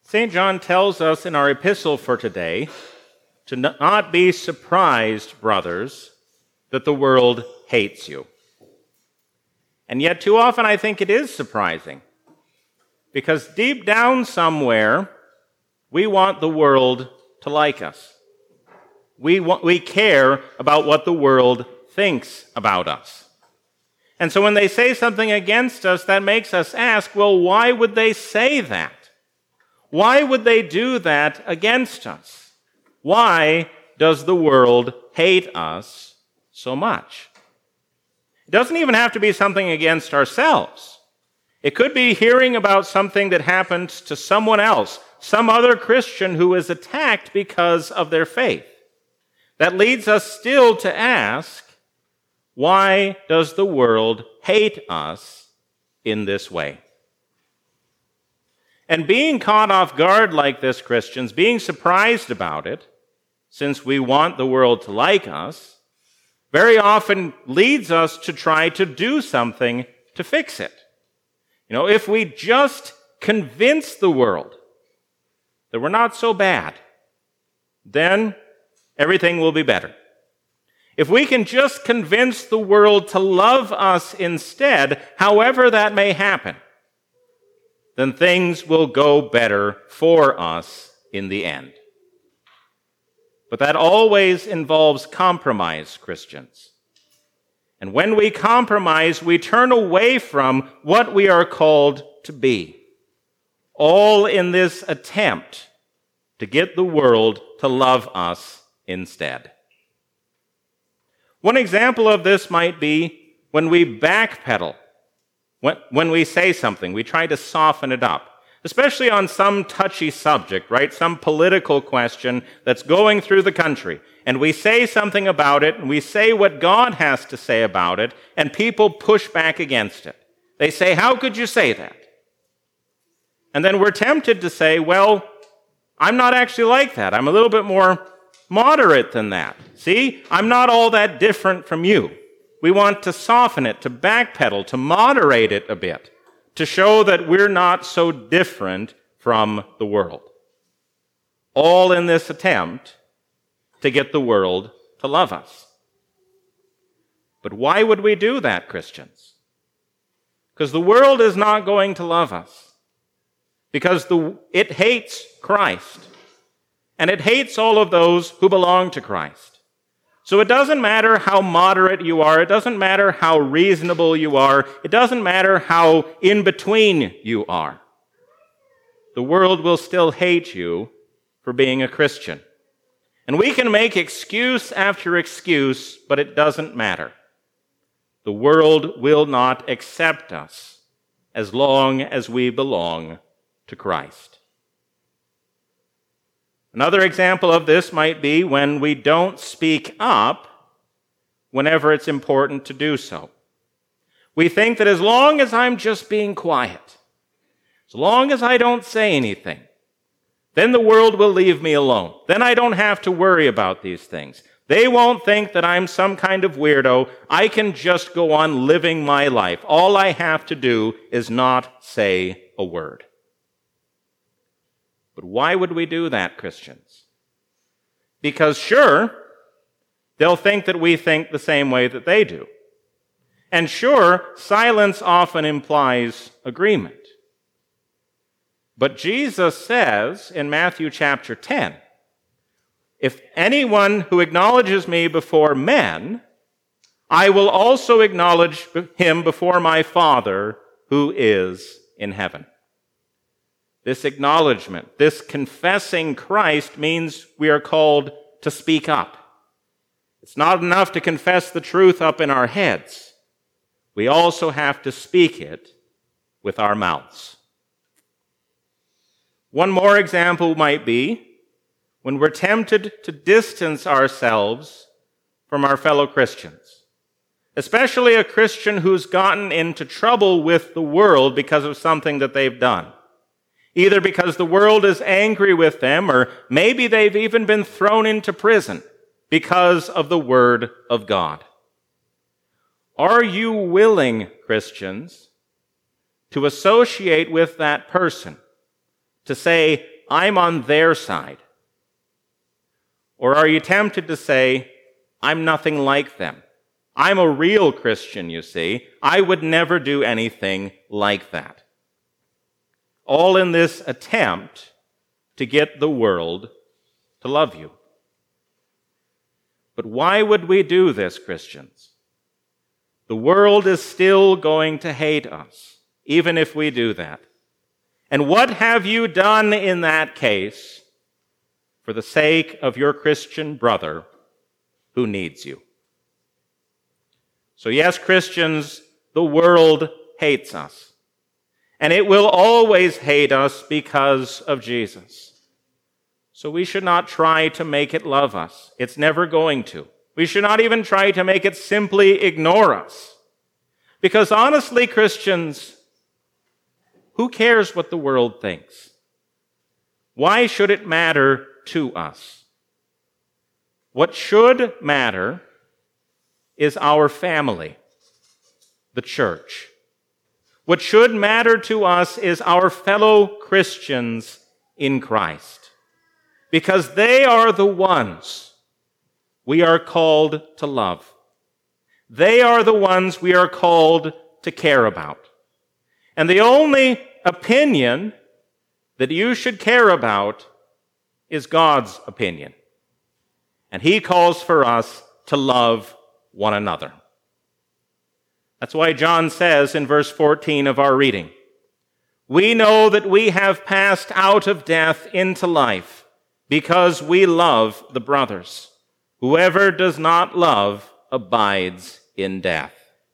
St. John tells us in our epistle for today to not be surprised, brothers, that the world hates you. And yet too often I think it is surprising, because deep down somewhere, we want the world to like us. We care about what the world thinks about us. And so when they say something against us, that makes us ask, well, why would they say that? Why would they do that against us? Why does the world hate us so much? It doesn't even have to be something against ourselves. It could be hearing about something that happened to someone else, some other Christian who is attacked because of their faith. That leads us still to ask, why does the world hate us in this way? And being caught off guard like this, Christians, being surprised about it, since we want the world to like us, very often leads us to try to do something to fix it. If we just convince the world that we're not so bad, then everything will be better. If we can just convince the world to love us instead, however that may happen, then things will go better for us in the end. But that always involves compromise, Christians. And when we compromise, we turn away from what we are called to be, all in this attempt to get the world to love us instead. One example of this might be when we backpedal. When we say something, we try to soften it up, especially on some touchy subject, right? Some political question that's going through the country. And we say something about it, and we say what God has to say about it, and people push back against it. They say, how could you say that? And then we're tempted to say, well, I'm not actually like that. I'm a little bit more moderate than that. See, I'm not all that different from you. We want to soften it, to backpedal, to moderate it a bit, to show that we're not so different from the world. All in this attempt to get the world to love us. But why would we do that, Christians? Because the world is not going to love us. Because it hates Christ. And it hates all of those who belong to Christ. So it doesn't matter how moderate you are. It doesn't matter how reasonable you are. It doesn't matter how in between you are. The world will still hate you for being a Christian. And we can make excuse after excuse, but it doesn't matter. The world will not accept us as long as we belong to Christ. Another example of this might be when we don't speak up whenever it's important to do so. We think that as long as I'm just being quiet, as long as I don't say anything, then the world will leave me alone. Then I don't have to worry about these things. They won't think that I'm some kind of weirdo. I can just go on living my life. All I have to do is not say a word. But why would we do that, Christians? Because sure, they'll think that we think the same way that they do. And sure, silence often implies agreement. But Jesus says in Matthew chapter 10, if anyone who acknowledges me before men, I will also acknowledge him before my Father who is in heaven. This acknowledgement, this confessing Christ means we are called to speak up. It's not enough to confess the truth up in our heads. We also have to speak it with our mouths. One more example might be when we're tempted to distance ourselves from our fellow Christians, especially a Christian who's gotten into trouble with the world because of something that they've done. Either because the world is angry with them, or maybe they've even been thrown into prison because of the Word of God. Are you willing, Christians, to associate with that person? To say, I'm on their side? Or are you tempted to say, I'm nothing like them? I'm a real Christian, you see. I would never do anything like that. All in this attempt to get the world to love you. But why would we do this, Christians? The world is still going to hate us, even if we do that. And what have you done in that case for the sake of your Christian brother who needs you? So yes, Christians, the world hates us. And it will always hate us because of Jesus. So we should not try to make it love us. It's never going to. We should not even try to make it simply ignore us. Because honestly, Christians, who cares what the world thinks? Why should it matter to us? What should matter is our family, the church. What should matter to us is our fellow Christians in Christ, because they are the ones we are called to love. They are the ones we are called to care about. And the only opinion that you should care about is God's opinion. And He calls for us to love one another. That's why John says in verse 14 of our reading, we know that we have passed out of death into life because we love the brothers. Whoever does not love abides in death.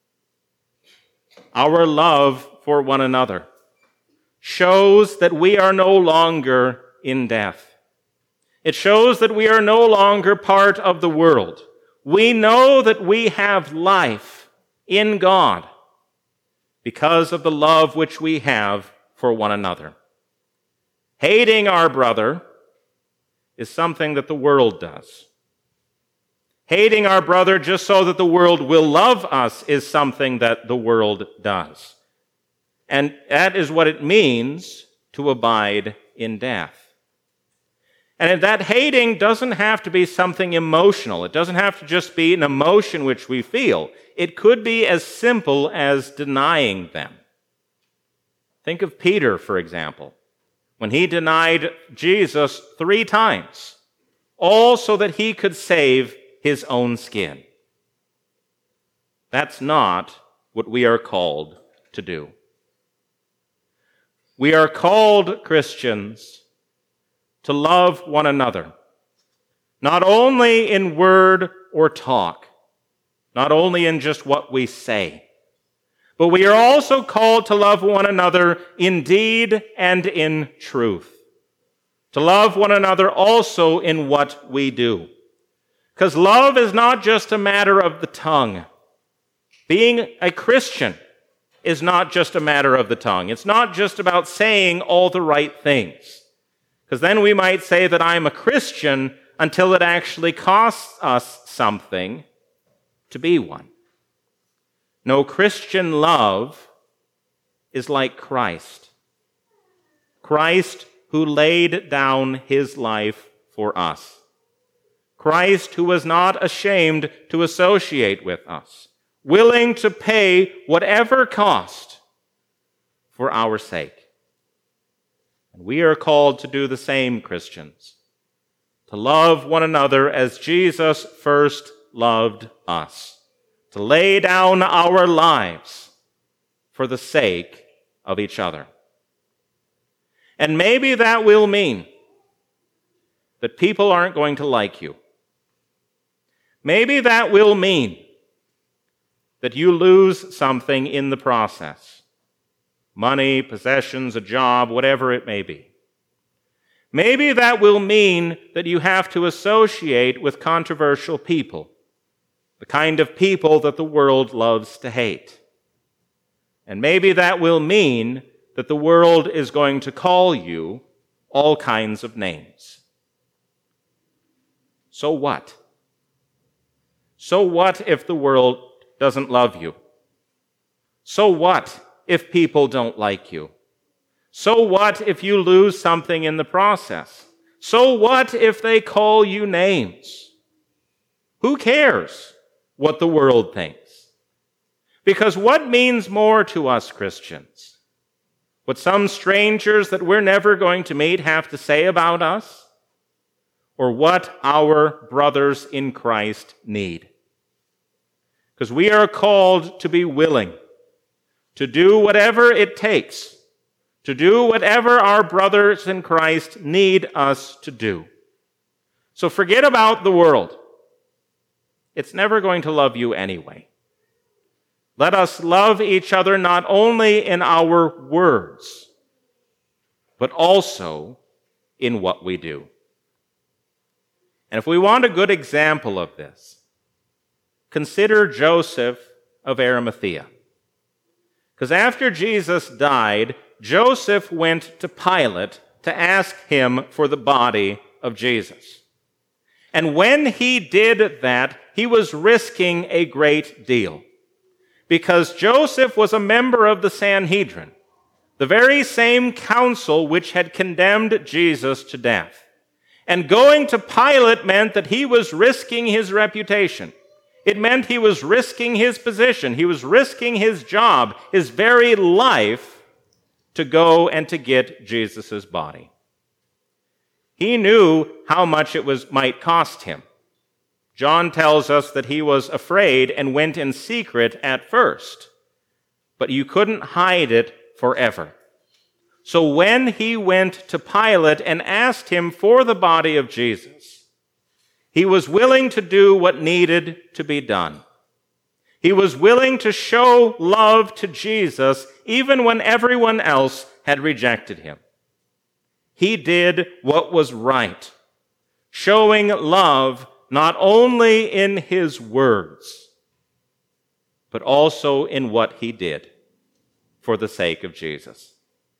Our love for one another shows that we are no longer in death. It shows that we are no longer part of the world. We know that we have life in God because of the love which we have for one another. Hating our brother is something that the world does. Hating our brother just so that the world will love us is something that the world does. And that is what it means to abide in death. And that hating doesn't have to be something emotional. It doesn't have to just be an emotion which we feel. It could be as simple as denying them. Think of Peter, for example, when he denied Jesus 3 times, all so that he could save his own skin. That's not what we are called to do. We are called, Christians, to love one another, not only in word or talk, not only in just what we say, but we are also called to love one another in deed and in truth, to love one another also in what we do. Because love is not just a matter of the tongue. Being a Christian is not just a matter of the tongue. It's not just about saying all the right things. Because then we might say that I'm a Christian until it actually costs us something to be one. No, Christian love is like Christ. Christ who laid down his life for us. Christ who was not ashamed to associate with us, willing to pay whatever cost for our sake. And we are called to do the same, Christians, to love one another as Jesus first loved us, to lay down our lives for the sake of each other. And maybe that will mean that people aren't going to like you. Maybe that will mean that you lose something in the process. Money, possessions, a job, whatever it may be. Maybe that will mean that you have to associate with controversial people, the kind of people that the world loves to hate. And maybe that will mean that the world is going to call you all kinds of names. So what? So what if the world doesn't love you? So what if people don't like you? So what if you lose something in the process? So what if they call you names? Who cares what the world thinks? Because what means more to us Christians? What some strangers that we're never going to meet have to say about us? Or what our brothers in Christ need? Because we are called to be willing to do whatever it takes, to do whatever our brothers in Christ need us to do. So forget about the world. It's never going to love you anyway. Let us love each other not only in our words, but also in what we do. And if we want a good example of this, consider Joseph of Arimathea. Because after Jesus died, Joseph went to Pilate to ask him for the body of Jesus. And when he did that, he was risking a great deal. Because Joseph was a member of the Sanhedrin, the very same council which had condemned Jesus to death. And going to Pilate meant that he was risking his reputation. It meant he was risking his position. He was risking his job, his very life, to go and to get Jesus' body. He knew how much it might cost him. John tells us that he was afraid and went in secret at first, but you couldn't hide it forever. So when he went to Pilate and asked him for the body of Jesus, he was willing to do what needed to be done. He was willing to show love to Jesus even when everyone else had rejected him. He did what was right, showing love not only in his words, but also in what he did for the sake of Jesus.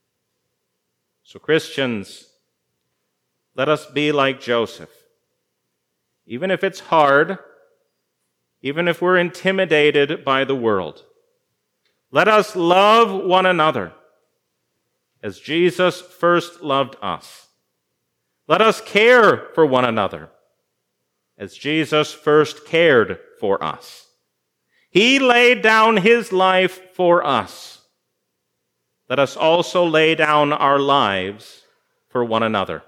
So Christians, let us be like Joseph. Even if it's hard, even if we're intimidated by the world, let us love one another as Jesus first loved us. Let us care for one another as Jesus first cared for us. He laid down his life for us. Let us also lay down our lives for one another.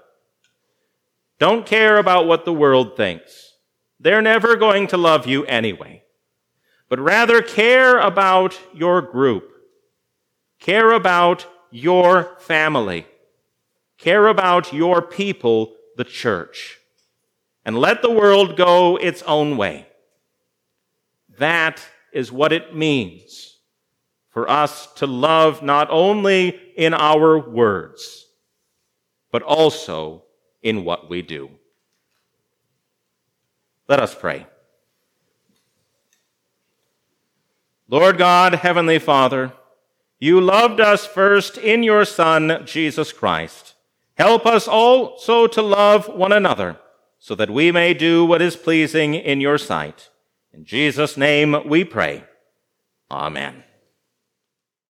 Don't care about what the world thinks. They're never going to love you anyway. But rather care about your group. Care about your family. Care about your people, the church. And let the world go its own way. That is what it means for us to love not only in our words, but also in what we do. Let us pray. Lord God, Heavenly Father, you loved us first in your Son, Jesus Christ. Help us also to love one another, so that we may do what is pleasing in your sight. In Jesus' name we pray. Amen.